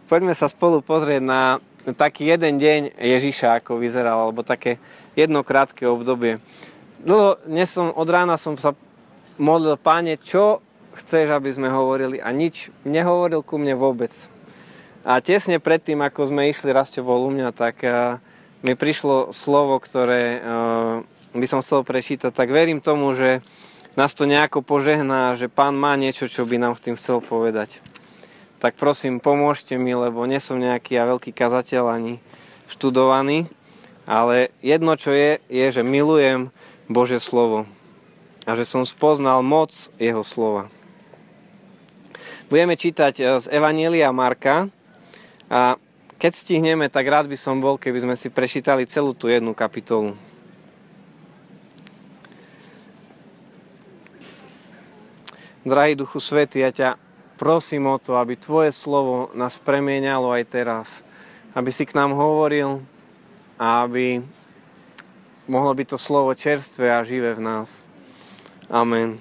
Poďme sa spolu pozrieť na taký jeden deň Ježiša, ako vyzeral, alebo také jedno krátke obdobie. Od rána som sa modlil, Páne, čo chceš, aby sme hovorili? A nič nehovoril ku mne vôbec. A tesne predtým, ako sme išli, Rastio bol u mňa, tak mi prišlo slovo, ktoré by som chcel prečítať. Tak verím tomu, že nás to nejako požehná, že Pán má niečo, čo by nám tým chcel povedať. Tak prosím, pomôžte mi, lebo nie som nejaký veľký kazateľ ani študovaný, ale jedno, čo je, že milujem Božie slovo a že som spoznal moc jeho slova. Budeme čítať z Evanjelia Marka a keď stihneme, tak rád by som bol, keby sme si prečítali celú tú jednu kapitolu. Drahý Duchu Svätý, ja ťa prosím o to, aby Tvoje slovo nás premieňalo aj teraz. Aby si k nám hovoril a aby mohlo byť to slovo čerstvé a živé v nás. Amen.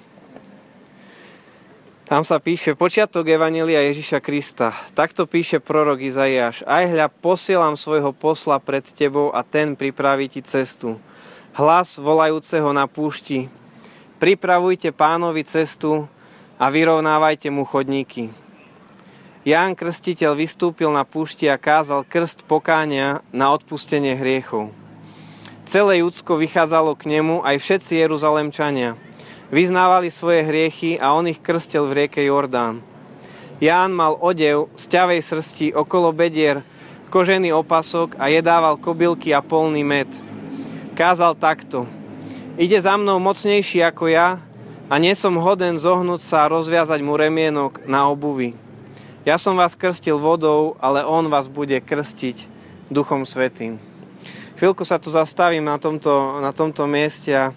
Tam sa píše počiatok Evanjelia Ježiša Krista. Takto píše prorok Izaiáš. Aj hľa, posielam svojho posla pred tebou a ten pripraví ti cestu. Hlas volajúceho na púšti. Pripravujte Pánovi cestu a vyrovnávajte mu chodníky. Ján Krstiteľ vystúpil na púšti a kázal krst pokánia na odpustenie hriechov. Celé Judsko vychádzalo k nemu, aj všetci Jeruzalemčania. Vyznávali svoje hriechy a on ich krstil v rieke Jordán. Ján mal odev z ťavej srsti okolo bedier, kožený opasok a jedával kobylky a polný med. Kázal takto. Ide za mnou mocnejší ako ja, a nie som hoden zohnúť sa a rozviazať mu remienok na obuvi. Ja som vás krstil vodou, ale on vás bude krstiť Duchom Svätým. Chvíľku sa tu zastavím na tomto mieste a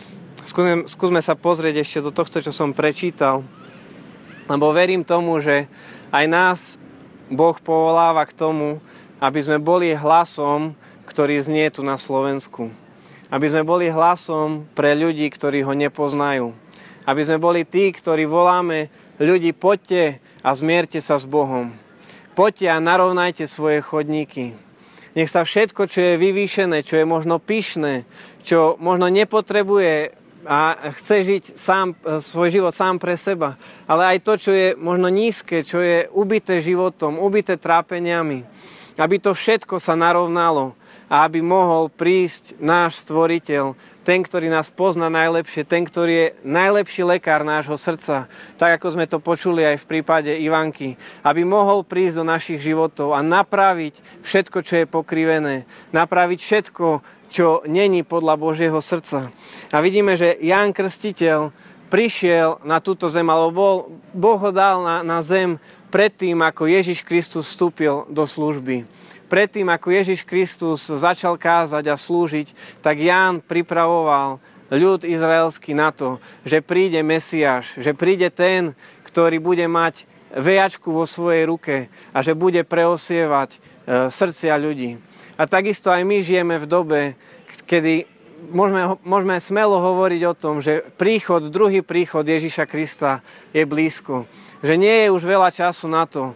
skúsme sa pozrieť ešte do tohto, čo som prečítal. Lebo verím tomu, že aj nás Boh povoláva k tomu, aby sme boli hlasom, ktorý znie tu na Slovensku. Aby sme boli hlasom pre ľudí, ktorí ho nepoznajú. Aby sme boli tí, ktorí voláme ľudí, poďte a zmierte sa s Bohom. Poďte a narovnajte svoje chodníky. Nech sa všetko, čo je vyvýšené, čo je možno pyšné, čo možno nepotrebuje a chce žiť svoj život sám pre seba, ale aj to, čo je možno nízke, čo je ubité životom, ubité trápeniami, aby to všetko sa narovnalo a aby mohol prísť náš Stvoriteľ, ten, ktorý nás pozná najlepšie, ten, ktorý je najlepší lekár nášho srdca, tak ako sme to počuli aj v prípade Ivanky, aby mohol prísť do našich životov a napraviť všetko, čo je pokrivené, napraviť všetko, čo není podľa Božieho srdca. A vidíme, že Ján Krstiteľ prišiel na túto zem, alebo Boh ho dal na zem predtým, ako Ježiš Kristus vstúpil do služby. Predtým, ako Ježiš Kristus začal kázať a slúžiť, tak Ján pripravoval ľud izraelský na to, že príde Mesiáš, že príde ten, ktorý bude mať vejačku vo svojej ruke a že bude preosievať srdcia ľudí. A takisto aj my žijeme v dobe, kedy môžeme smelo hovoriť o tom, že druhý príchod Ježiša Krista je blízko. Že nie je už veľa času na to,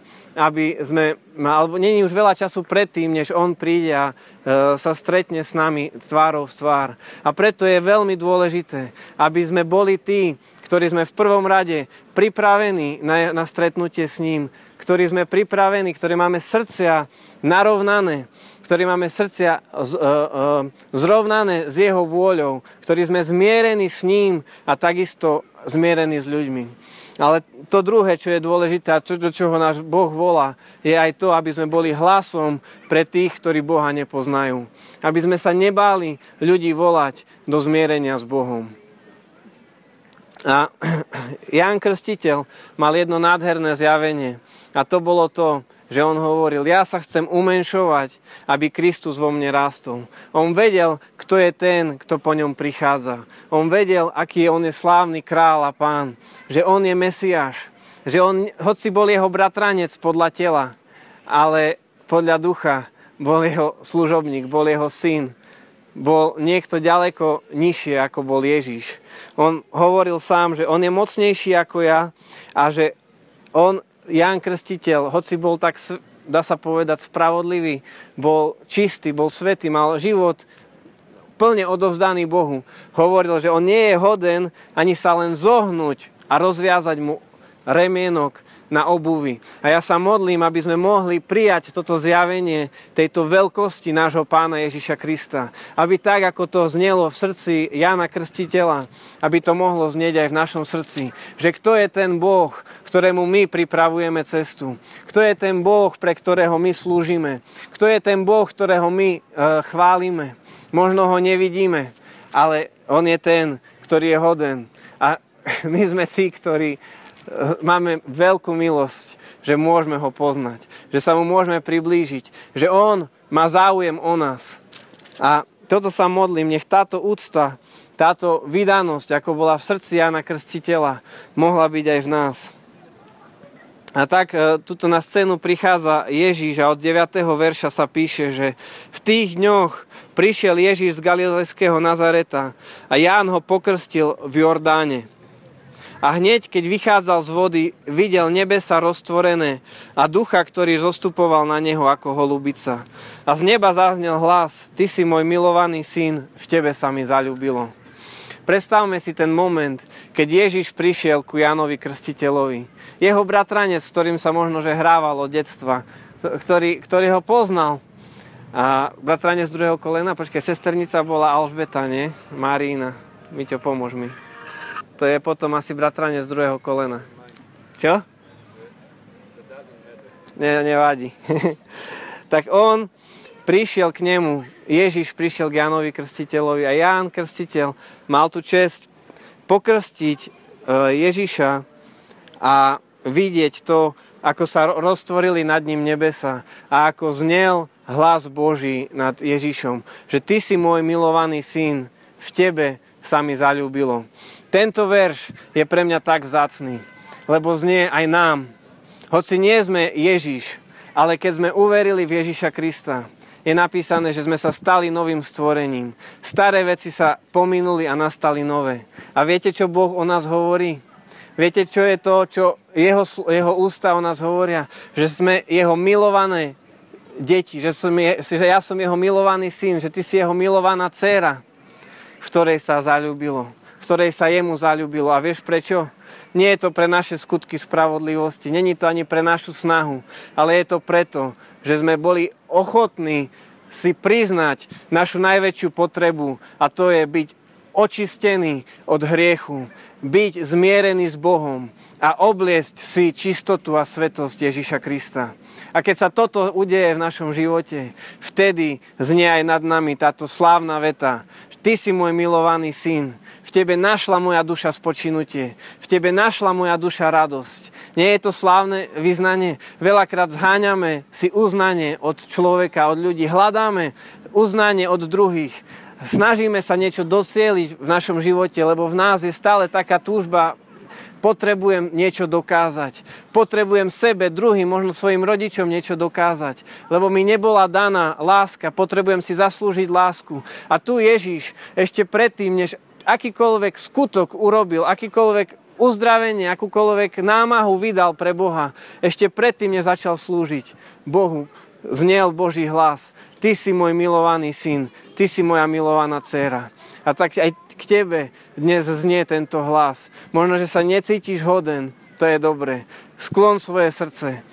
alebo nie je už veľa času predtým, než on príde a sa stretne s nami tvárou v tvár. A preto je veľmi dôležité, aby sme boli tí, ktorí sme v prvom rade pripravení na stretnutie s ním, ktorí sme pripravení, ktorí máme srdcia narovnané, ktorí máme srdcia zrovnané s jeho vôľou, ktorí sme zmierení s ním a takisto zmierení s ľuďmi. Ale to druhé, čo je dôležité a do čoho náš Boh volá, je aj to, aby sme boli hlasom pre tých, ktorí Boha nepoznajú. Aby sme sa nebáli ľudí volať do zmierenia s Bohom. A Ján Krstiteľ mal jedno nádherné zjavenie. A to bolo to, že on hovoril, ja sa chcem umenšovať, aby Kristus vo mne rástol. On vedel, kto je ten, kto po ňom prichádza. On vedel, aký on je slávny král a pán. Že on je Mesiáš. Že on, hoci bol jeho bratranec podľa tela, ale podľa ducha bol jeho služobník, bol jeho syn. Bol niekto ďaleko nižšie, ako bol Ježiš. On hovoril sám, že on je mocnejší ako ja a že on, Ján Krstiteľ, hoci bol tak dá sa povedať, spravodlivý, bol čistý, bol svätý, mal život plne odovzdaný Bohu. Hovoril, že on nie je hoden ani sa len zohnúť a rozviazať mu remienok na obuvi. A ja sa modlím, aby sme mohli prijať toto zjavenie tejto veľkosti nášho Pána Ježiša Krista. Aby tak, ako to znelo v srdci Jána Krstiteľa, aby to mohlo znieť aj v našom srdci. Že kto je ten Boh, ktorému my pripravujeme cestu? Kto je ten Boh, pre ktorého my slúžime? Kto je ten Boh, ktorého my chválime? Možno ho nevidíme, ale on je ten, ktorý je hoden. A my sme tí, ktorí máme veľkú milosť, že môžeme ho poznať, že sa mu môžeme priblížiť, že on má záujem o nás. A toto sa modlím, nech táto úcta, táto vydanosť, ako bola v srdci Jána Krstiteľa, mohla byť aj v nás. A tak tuto na scénu prichádza Ježíš a od 9. verša sa píše, že v tých dňoch prišiel Ježíš z Galilejského Nazareta a Ján ho pokrstil v Jordáne. A hneď, keď vychádzal z vody, videl nebesa roztvorené a ducha, ktorý zostupoval na neho ako holubica. A z neba zaznel hlas: Ty si môj milovaný syn, v tebe sa mi zaľúbilo. Predstavme si ten moment, keď Ježiš prišiel ku Jánovi Krstiteľovi. Jeho bratranec, s ktorým sa možno že hrával od detstva, ktorý ho poznal. A bratranec druhého kolena, sesternica bola Alžbeta, nie? Marína. Miťo, pomôž mi. To je potom asi bratranec druhého kolena. Čo? Nevadí. Tak on prišiel k nemu, Ježiš prišiel k Jánovi Krstiteľovi a Ján Krstiteľ mal tú česť pokrstiť Ježiša a vidieť to, ako sa roztvorili nad ním nebesa a ako znel hlas Boží nad Ježišom. Že ty si môj milovaný syn, v tebe sa mi zaľúbilo. Tento verš je pre mňa tak vzácny, lebo znie aj nám. Hoci nie sme Ježiš, ale keď sme uverili v Ježiša Krista, je napísané, že sme sa stali novým stvorením. Staré veci sa pominuli a nastali nové. A viete, čo Boh o nás hovorí? Viete, čo je to, čo jeho ústa o nás hovoria? Že sme jeho milované deti, že ja som jeho milovaný syn, že ty si jeho milovaná dcéra, v ktorej sa zaľúbilo. V ktorej sa jemu zaľúbilo. A vieš prečo? Nie je to pre naše skutky spravodlivosti, není to ani pre našu snahu, ale je to preto, že sme boli ochotní si priznať našu najväčšiu potrebu a to je byť očistený od hriechu, byť zmierený s Bohom a obliecť si čistotu a svätosť Ježiša Krista. A keď sa toto udeje v našom živote, vtedy znie aj nad nami táto slávna veta: Ty si môj milovaný syn, v tebe našla moja duša spočinutie, v tebe našla moja duša radosť. Nie je to slávne vyznanie? Veľakrát zháňame si uznanie od človeka, od ľudí, hľadáme uznanie od druhých. Snažíme sa niečo docieliť v našom živote, lebo v nás je stále taká túžba: potrebujem niečo dokázať. Potrebujem sebe, druhým, možno svojim rodičom niečo dokázať. Lebo mi nebola daná láska, potrebujem si zaslúžiť lásku. A tu Ježiš ešte predtým, než akýkoľvek skutok urobil, akýkoľvek uzdravenie, akúkoľvek námahu vydal pre Boha, ešte predtým, než začal slúžiť Bohu, znel Boží hlas: Ty si môj milovaný syn, ty si moja milovaná dcéra. A tak aj k tebe dnes znie tento hlas. Možno, že sa necítiš hoden, to je dobre. Sklon svoje srdce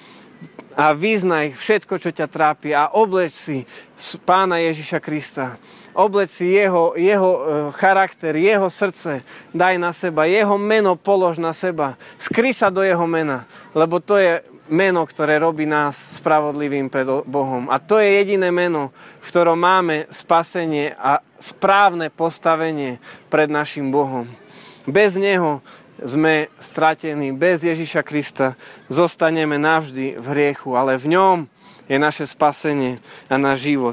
a vyznaj všetko, čo ťa trápi a obleč si Pána Ježiša Krista. Obleč si jeho charakter, jeho srdce, daj na seba, jeho meno polož na seba. Skry sa do jeho mena, lebo to je meno, ktoré robí nás spravodlivým pred Bohom. A to je jediné meno, v ktorom máme spasenie a správne postavenie pred našim Bohom. Bez neho sme stratení, bez Ježiša Krista zostaneme navždy v hriechu, ale v ňom je naše spasenie a náš život.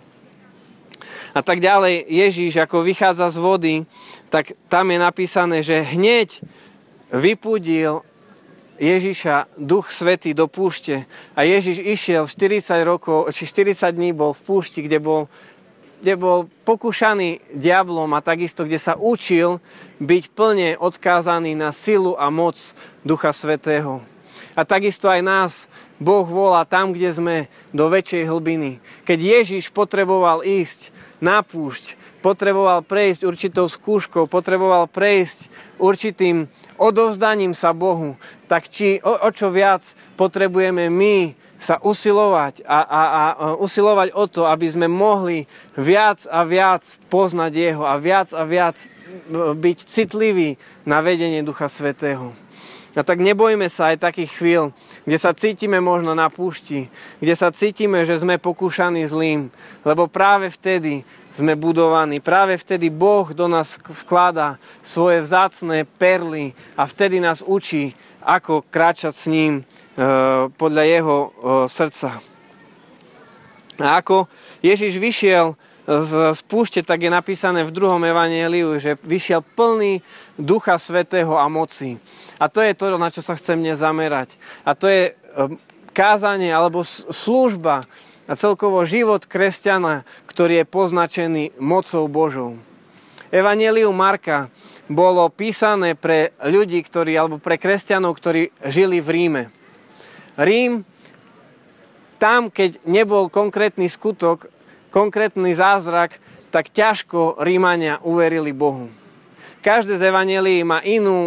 A tak ďalej, Ježiš, ako vychádza z vody, tak tam je napísané, že hneď vypudil Ježiša Duch Svätý do púšte a Ježiš išiel 40 dní bol v púšti, kde bol pokúšaný diablom a takisto, kde sa učil byť plne odkázaný na silu a moc Ducha Svätého. A takisto aj nás Boh volá tam, kde sme, do väčšej hlbiny. Keď Ježiš potreboval ísť na púšť, potreboval prejsť určitou skúškou, potreboval prejsť určitým odovzdaním sa Bohu, tak či o čo viac potrebujeme my sa usilovať a usilovať o to, aby sme mohli viac a viac poznať Jeho a viac byť citliví na vedenie Ducha Svätého. A tak nebojme sa aj takých chvíľ, kde sa cítime možno na púšti, kde sa cítime, že sme pokúšaní zlým, lebo práve vtedy sme budovaní, práve vtedy Boh do nás vkladá svoje vzácne perly a vtedy nás učí, ako kráčať s ním podľa jeho srdca. A ako Ježiš vyšiel z púšte, tak je napísané v 2. evanjeliu, že vyšiel plný Ducha Svätého a moci. A to je to, na čo sa chcem dnes zamerať. A to je kázanie alebo služba a celkovo život kresťana, ktorý je poznačený mocou Božou. Evanjelium Marka bolo písané pre ľudí, alebo pre kresťanov, ktorí žili v Ríme. Rím, tam, keď nebol konkrétny skutok, konkrétny zázrak, tak ťažko Rímania uverili Bohu. Každé z evanjelií má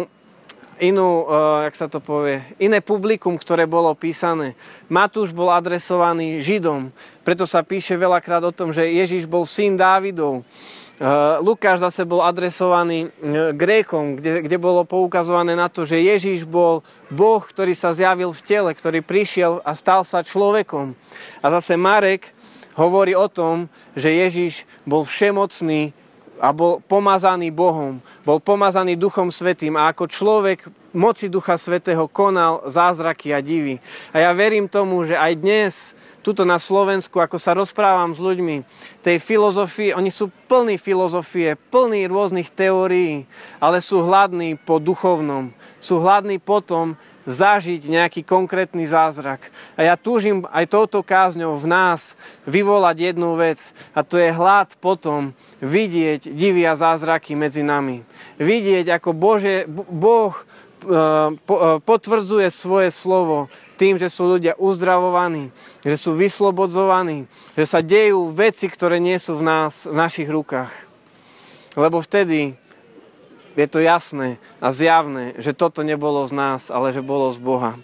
iné publikum, ktoré bolo písané. Matúš bol adresovaný Židom, preto sa píše veľakrát o tom, že Ježiš bol syn Dávidov. Lukáš zase bol adresovaný Grékom, kde bolo poukazované na to, že Ježiš bol Boh, ktorý sa zjavil v tele, ktorý prišiel a stal sa človekom. A zase Marek hovorí o tom, že Ježiš bol všemocný a bol pomazaný Bohom, bol pomazaný Duchom Svätým a ako človek moci Ducha Svätého konal zázraky a divy. A ja verím tomu, že aj dnes tuto na Slovensku, ako sa rozprávam s ľuďmi, tej filozofie, oni sú plní filozofie, plní rôznych teórií, ale sú hladní po duchovnom. Sú hladní po tom zažiť nejaký konkrétny zázrak. A ja túžim aj touto kázňou v nás vyvolať jednu vec, a to je hlad potom vidieť divy a zázraky medzi nami. Vidieť, ako Boh potvrdzuje svoje slovo tým, že sú ľudia uzdravovaní, že sú vyslobodzovaní, že sa dejú veci, ktoré nie sú v našich rukách. Lebo vtedy je to jasné a zjavné, že toto nebolo z nás, ale že bolo z Boha.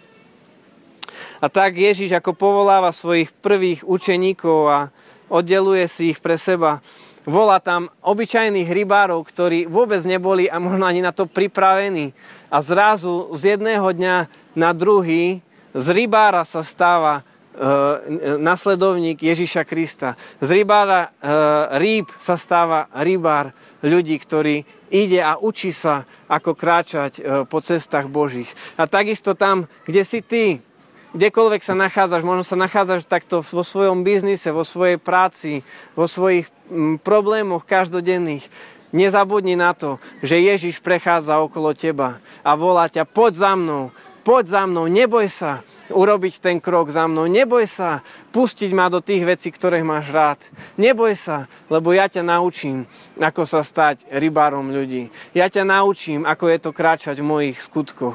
A tak Ježiš, ako povoláva svojich prvých učeníkov a oddeluje si ich pre seba, volá tam obyčajných rybárov, ktorí vôbec neboli a možno ani na to pripravení. A zrazu z jedného dňa na druhý z rybára sa stáva nasledovník Ježiša Krista. Z rybára rýb sa stáva rybár ľudí, ktorý ide a učí sa, ako kráčať po cestách Božích. A takisto tam, kde si ty, kdekoľvek sa nachádzaš, možno sa nachádzaš takto vo svojom biznise, vo svojej práci, vo svojich problémoch každodenných. Nezabudni na to, že Ježiš prechádza okolo teba a volá ťa: poď za mnou, neboj sa urobiť ten krok za mnou, neboj sa pustiť ma do tých vecí, ktoré máš rád. Neboj sa, lebo ja ťa naučím, ako sa stať rybárom ľudí. Ja ťa naučím, ako je to kráčať v mojich skutkoch.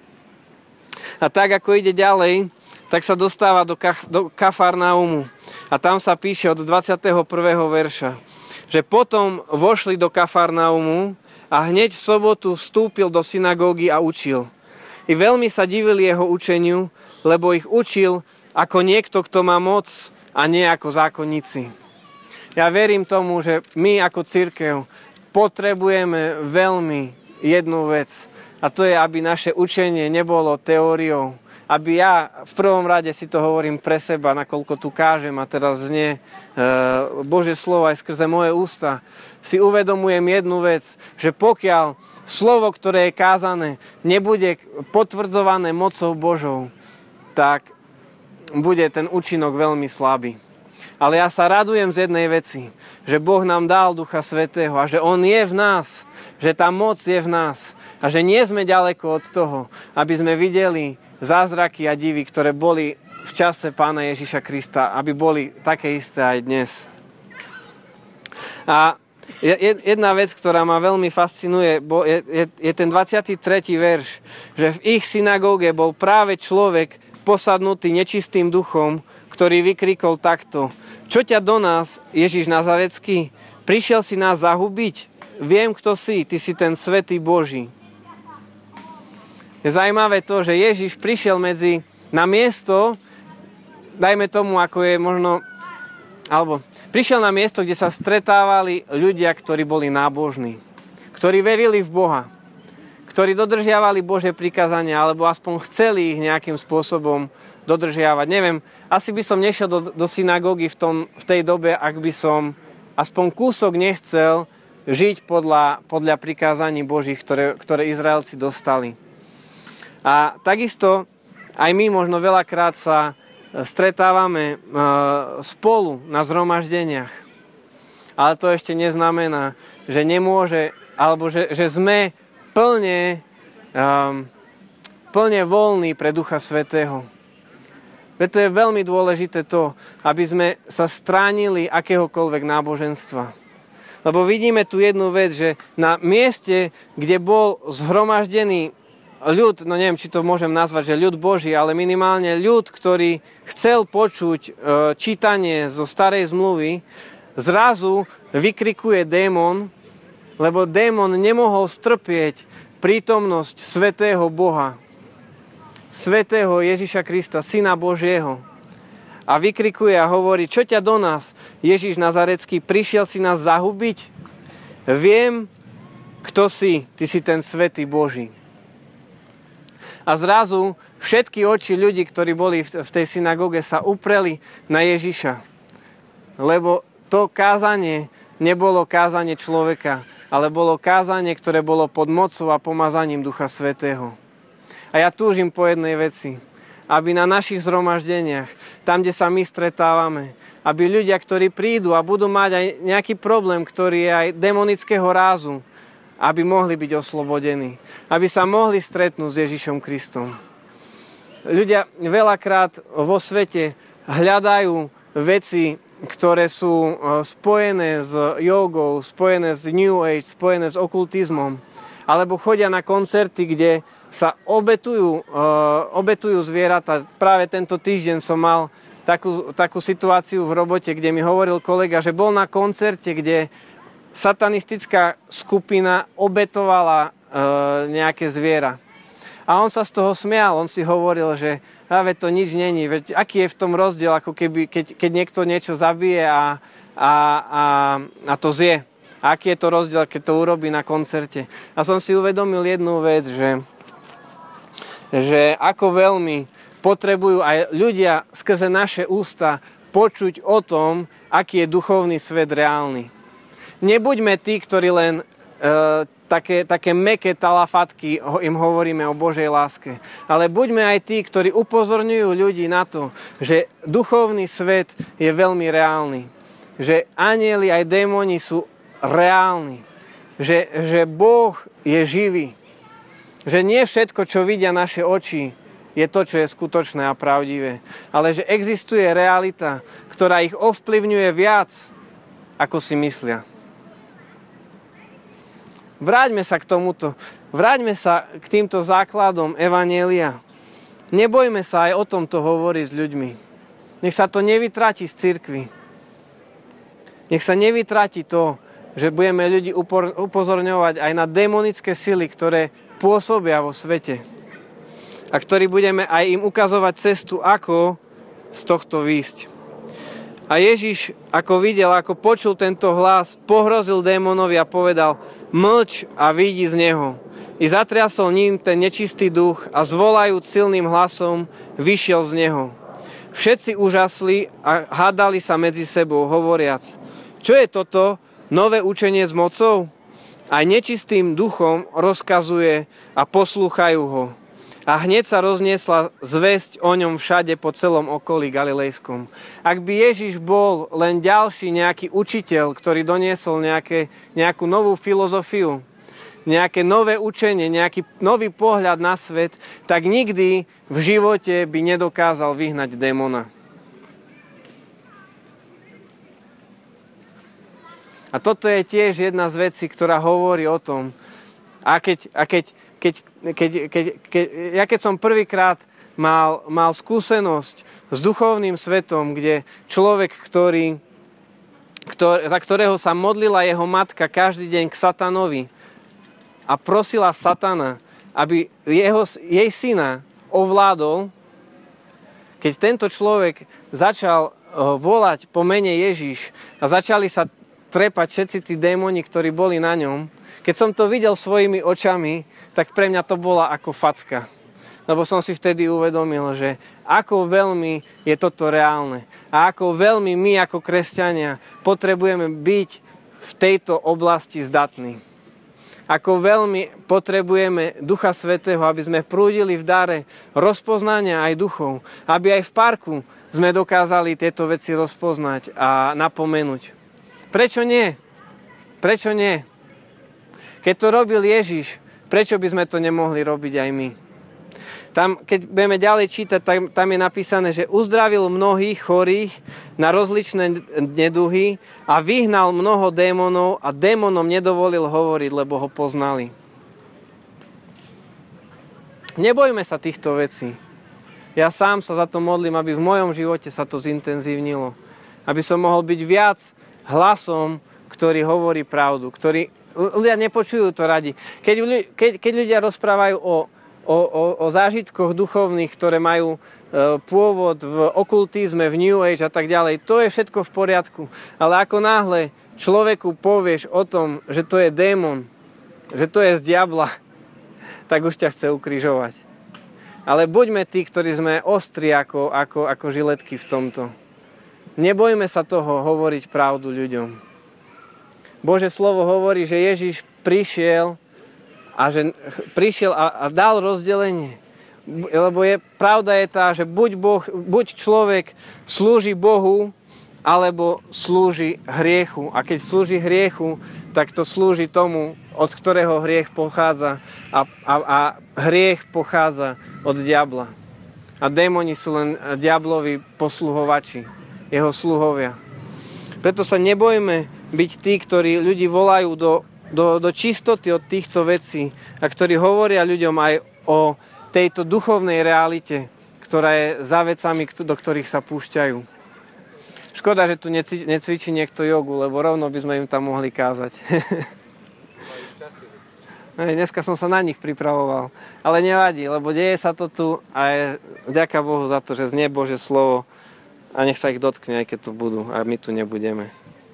A tak, ako ide ďalej, tak sa dostáva do Kafarnaumu. A tam sa píše od 21. verša, že potom vošli do Kafarnaumu a hneď v sobotu vstúpil do synagógy a učil. I veľmi sa divili jeho učeniu, lebo ich učil ako niekto, kto má moc a nie ako zákonníci. Ja verím tomu, že my ako cirkev potrebujeme veľmi jednu vec, a to je, aby naše učenie nebolo teóriou. Aby ja v prvom rade si to hovorím pre seba, nakoľko tu kážem a teraz znie Božie slovo aj skrze moje ústa, si uvedomujem jednu vec, že pokiaľ slovo, ktoré je kázané, nebude potvrdzované mocou Božou, tak bude ten účinok veľmi slabý. Ale ja sa radujem z jednej veci, že Boh nám dal Ducha Svätého a že On je v nás, že tá moc je v nás a že nie sme ďaleko od toho, aby sme videli zázraky a divy, ktoré boli v čase Pána Ježiša Krista, aby boli také isté aj dnes. A Jedna vec, ktorá ma veľmi fascinuje, je ten 23. verš, že v ich synagóge bol práve človek posadnutý nečistým duchom, ktorý vykrikol takto: Čo ťa do nás, Ježiš Nazarecký? Prišiel si nás zahubiť? Viem, kto si, ty si ten svätý Boží. Je zaujímavé to, že Ježiš prišiel na miesto, dajme tomu, ako je možno, alebo prišiel na miesto, kde sa stretávali ľudia, ktorí boli nábožní, ktorí verili v Boha, ktorí dodržiavali Božie prikázania, alebo aspoň chceli ich nejakým spôsobom dodržiavať. Neviem, asi by som nešiel do synagógy v tej dobe, ak by som aspoň kúsok nechcel žiť podľa prikázaní Božích, ktoré Izraelci dostali. A takisto aj my možno veľakrát sa stretávame spolu na zhromaždeniach. Ale to ešte neznamená, že nemôže, alebo že sme plne voľní pre Ducha Svätého. Preto je veľmi dôležité to, aby sme sa stránili akéhokoľvek náboženstva. Lebo vidíme tu jednu vec, že na mieste, kde bol zhromaždený ľud, no neviem, či to môžem nazvať, že ľud Boží, ale minimálne ľud, ktorý chcel počuť čítanie zo starej zmluvy, zrazu vykrikuje démon, lebo démon nemohol strpieť prítomnosť svätého Boha, svätého Ježiša Krista, Syna Božieho. A vykrikuje a hovorí: Čo ťa do nás, Ježiš Nazarecký, prišiel si nás zahubiť? Viem, kto si, ty si ten svätý Boží. A zrazu všetky oči ľudí, ktorí boli v tej synagóge, sa upreli na Ježiša. Lebo to kázanie nebolo kázanie človeka, ale bolo kázanie, ktoré bolo pod mocou a pomazaním Ducha Svätého. A ja túžim po jednej veci, aby na našich zhromaždeniach, tam, kde sa my stretávame, aby ľudia, ktorí prídu a budú mať aj nejaký problém, ktorý je aj demonického rázu, aby mohli byť oslobodení, aby sa mohli stretnúť s Ježišom Kristom. Ľudia veľakrát vo svete hľadajú veci, ktoré sú spojené s jogou, spojené s New Age, spojené s okultizmom, alebo chodia na koncerty, kde sa obetujú zvieratá. Práve tento týždeň som mal takú situáciu v robote, kde mi hovoril kolega, že bol na koncerte, kde satanistická skupina obetovala nejaké zviera. A on sa z toho smial, on si hovoril, že to nič není, veď aký je v tom rozdiel, ako keď niekto niečo zabije a to zje. A aký je to rozdiel, keď to urobí na koncerte. A som si uvedomil jednu vec, že ako veľmi potrebujú aj ľudia skrze naše ústa počuť o tom, aký je duchovný svet reálny. Nebuďme tí, ktorí len také mäkké talafatky im hovoríme o Božej láske. Ale buďme aj tí, ktorí upozorňujú ľudí na to, že duchovný svet je veľmi reálny. Že anjeli aj démoni sú reálni. Že Boh je živý. Že nie všetko, čo vidia naše oči, je to, čo je skutočné a pravdivé. Ale že existuje realita, ktorá ich ovplyvňuje viac, ako si myslia. Vráťme sa k tomuto. Vráťme sa k týmto základom evanjelia. Nebojme sa aj o tomto hovoriť s ľuďmi. Nech sa to nevytratí z cirkvi. Nech sa nevytratí to, že budeme ľudí upozorňovať aj na démonické sily, ktoré pôsobia vo svete. A ktorí budeme aj im ukazovať cestu, ako z tohto výjsť. A Ježiš, ako videl, ako počul tento hlas, pohrozil démonovi a povedal: Mlč a vyjdi z neho. I zatriasol ním ten nečistý duch a zvolajúc silným hlasom, vyšiel z neho. Všetci úžasli a hádali sa medzi sebou, hovoriac: Čo je toto? Nové učenie s mocou? Aj nečistým duchom rozkazuje a poslúchajú ho. A hneď sa rozniesla zvesť o ňom všade po celom okolí galilejskom. Ak by Ježiš bol len ďalší nejaký učiteľ, ktorý doniesol nejakú novú filozofiu, nejaké nové učenie, nejaký nový pohľad na svet, tak nikdy v živote by nedokázal vyhnať démona. A toto je tiež jedna z vecí, ktorá hovorí o tom, keď som prvýkrát mal skúsenosť s duchovným svetom, kde človek, za ktorého sa modlila jeho matka každý deň k satanovi a prosila satana, aby jej syna ovládol, keď tento človek začal volať po mene Ježiš a začali sa trepať všetci tí démoni, ktorí boli na ňom, keď som to videl svojimi očami, tak pre mňa to bola ako facka. Lebo som si vtedy uvedomil, že ako veľmi je toto reálne a ako veľmi my ako kresťania potrebujeme byť v tejto oblasti zdatní. Ako veľmi potrebujeme Ducha Svätého, aby sme prúdili v dare rozpoznania aj duchov, aby aj v parku sme dokázali tieto veci rozpoznať a napomenúť. Prečo nie? Prečo nie? Keď to robil Ježiš, prečo by sme to nemohli robiť aj my? Tam, keď budeme ďalej čítať, tam je napísané, že uzdravil mnohých chorých na rozličné neduhy a vyhnal mnoho démonov a démonom nedovolil hovoriť, lebo ho poznali. Nebojme sa týchto vecí. Ja sám sa za to modlím, aby v mojom živote sa to zintenzívnilo. Aby som mohol byť viac hlasom, ktorý hovorí pravdu, ktorý ľudia nepočujú to radi. Keď ľudia rozprávajú o zážitkoch duchovných, ktoré majú pôvod v okultizme, v New Age a tak ďalej, to je všetko v poriadku. Ale ako náhle človeku povieš o tom, že to je démon, že to je z diabla, tak už ťa chce ukrižovať. Ale buďme tí, ktorí sme ostri ako žiletky v tomto. Nebojme sa toho hovoriť pravdu ľuďom. Božie slovo hovorí, že Ježiš prišiel a dal rozdelenie. Lebo pravda je tá, že buď človek slúži Bohu, alebo slúži hriechu. A keď slúži hriechu, tak to slúži tomu, od ktorého hriech pochádza. A hriech pochádza od diabla. A démoni sú len diablovi posluhovači, jeho sluhovia. Preto sa nebojme byť tí, ktorí ľudí volajú do čistoty od týchto vecí a ktorí hovoria ľuďom aj o tejto duchovnej realite, ktorá je za vecami, do ktorých sa púšťajú. Škoda, že tu necvičí niekto jogu, lebo rovno by sme im tam mohli kázať. Dneska som sa na nich pripravoval, ale nevadí, lebo deje sa to tu a vďaka Bohu za to, že znie Božie slovo a nech sa ich dotkne, aj keď tu budú a my tu nebudeme.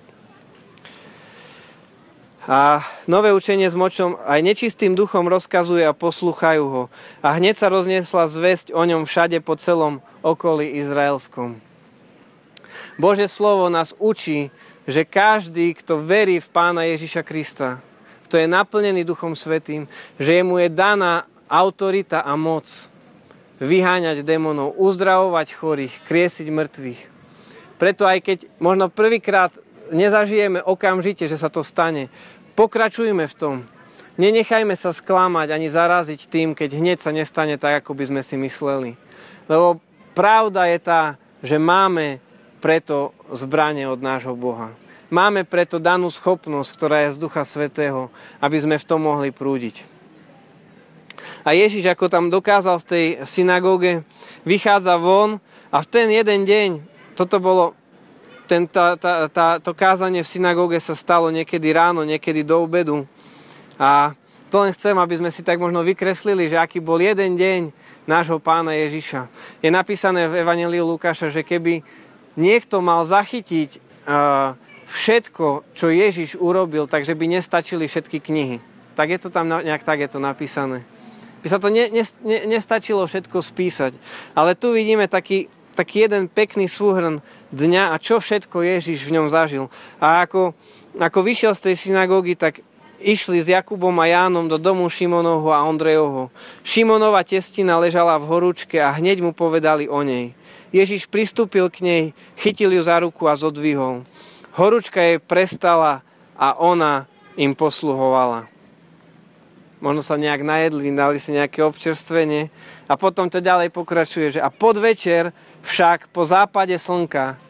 A nové učenie s močom aj nečistým duchom rozkazuje a poslúchajú ho. A hneď sa rozniesla zvesť o ňom všade po celom okolí izraelskom. Božie slovo nás učí, že každý, kto verí v Pána Ježiša Krista, kto je naplnený Duchom Svätým, že jemu je daná autorita a moc vyháňať démonov, uzdravovať chorých, kriesiť mŕtvych. Preto aj keď možno prvýkrát nezažijeme okamžite, že sa to stane, pokračujme v tom. Nenechajme sa sklamať ani zaraziť tým, keď hneď sa nestane tak, ako by sme si mysleli. Lebo pravda je tá, že máme preto zbrane od nášho Boha. Máme preto danú schopnosť, ktorá je z Ducha Svätého, aby sme v tom mohli prúdiť. A Ježiš, ako tam dokázal v tej synagóge, vychádza von a v ten jeden deň, toto bolo to kázanie v synagóge sa stalo niekedy ráno, niekedy do obedu. A to len chcem, aby sme si tak možno vykreslili, že aký bol jeden deň nášho Pána Ježiša. Je napísané v Evanjeliu Lukáša, že keby niekto mal zachytiť všetko, čo Ježiš urobil, takže by nestačili všetky knihy. Tak je to tam nejak tak je to napísané. By sa to nestačilo všetko spísať. Ale tu vidíme taký jeden pekný súhrn dňa a čo všetko Ježiš v ňom zažil. A ako vyšiel z tej synagógy, tak išli s Jakubom a Jánom do domu Šimonovho a Ondrejovho. Šimonova testina ležala v horúčke a hneď mu povedali o nej. Ježiš pristúpil k nej, chytil ju za ruku a zodvihol. Horúčka jej prestala a ona im posluhovala. Možno sa nejak najedli, dali si nejaké občerstvenie a potom to ďalej pokračuje, že a podvečer však po západe slnka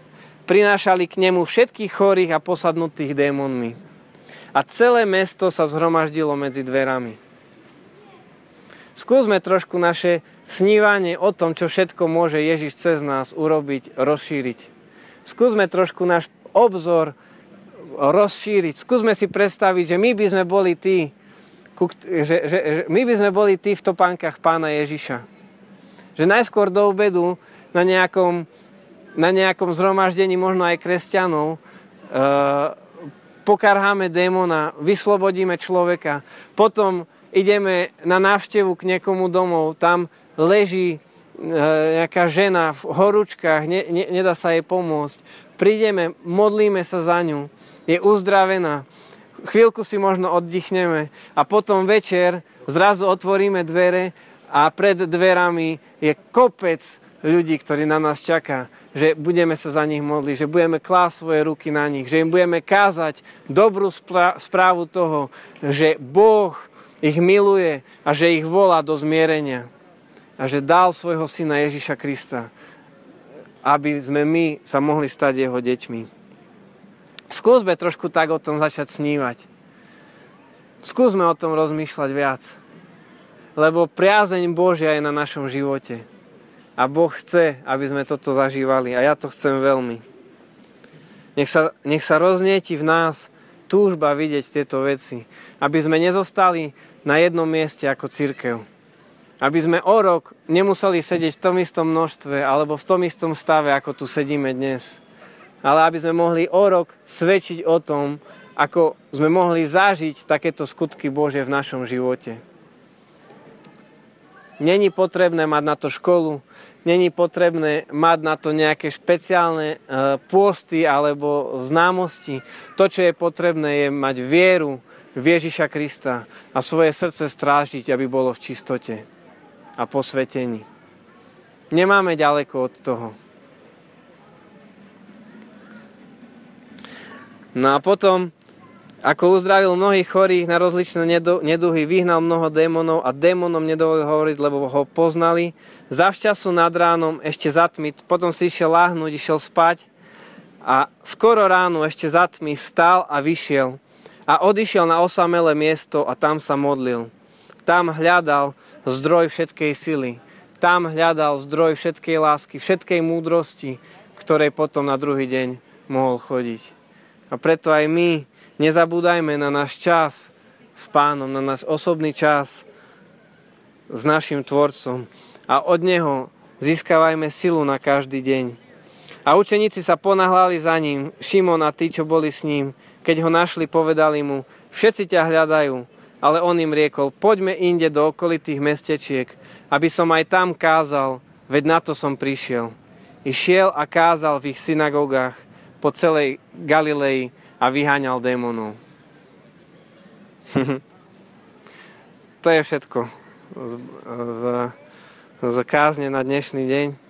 prinášali k nemu všetkých chorých a posadnutých démonmi. A celé mesto sa zhromaždilo medzi dverami. Skúsme trošku naše snívanie o tom, čo všetko môže Ježiš cez nás urobiť, rozšíriť. Skúsme trošku náš obzor rozšíriť. Skúsme si predstaviť, že my by sme boli tí, my by sme boli tí v topánkach Pána Ježiša. Že najskôr do obedu na nejakom zhromaždení, možno aj kresťanov, pokarháme démona, vyslobodíme človeka, potom ideme na návštevu k niekomu domov, tam leží nejaká žena v horúčkach, nedá sa jej pomôcť. Prídeme, modlíme sa za ňu, je uzdravená, chvíľku si možno oddychneme a potom večer zrazu otvoríme dvere a pred dverami je kopec ľudí, ktorí na nás čaká, že budeme sa za nich modliť, že budeme klásť svoje ruky na nich, že im budeme kázať dobrú správu toho, že Boh ich miluje a že ich volá do zmierenia a že dal svojho syna Ježiša Krista, aby sme my sa mohli stať jeho deťmi. Skúsme trošku tak o tom začať snívať. Skúsme o tom rozmýšľať viac. Lebo priazeň Božia je na našom živote. A Boh chce, aby sme toto zažívali. A ja to chcem veľmi. Nech sa roznieti v nás túžba vidieť tieto veci. Aby sme nezostali na jednom mieste ako cirkev. Aby sme o rok nemuseli sedieť v tom istom množstve alebo v tom istom stave, ako tu sedíme dnes. Ale aby sme mohli o rok svedčiť o tom, ako sme mohli zažiť takéto skutky Božie v našom živote. Není potrebné mať na to školu, není potrebné mať na to nejaké špeciálne pôsty alebo známosti. To, čo je potrebné, je mať vieru v Ježiša Krista a svoje srdce strážiť, aby bolo v čistote a posvetení. Nemáme ďaleko od toho. No a potom, ako uzdravil mnohých chorých na rozličné neduhy, vyhnal mnoho démonov a démonom nedovolil hovoriť, lebo ho poznali. Zavčasu nad ránom, ešte za tmy, potom si išiel láhnuť, išiel spať a skoro ráno, ešte za tmy, vstal a vyšiel a odišiel na osamelé miesto a tam sa modlil. Tam hľadal zdroj všetkej sily. Tam hľadal zdroj všetkej lásky, všetkej múdrosti, ktorej potom na druhý deň mohol chodiť. A preto aj my nezabúdajme na náš čas s Pánom, na náš osobný čas s našim Tvorcom a od Neho získavajme silu na každý deň. A učeníci sa ponáhľali za ním, Šimon a tí, čo boli s ním. Keď ho našli, povedali mu, všetci ťa hľadajú, ale on im riekol, poďme inde do okolitých mestečiek, aby som aj tam kázal, veď na to som prišiel. Išiel a kázal v ich synagógach po celej Galilei a vyháňal démonov. To je všetko z kázne na dnešný deň.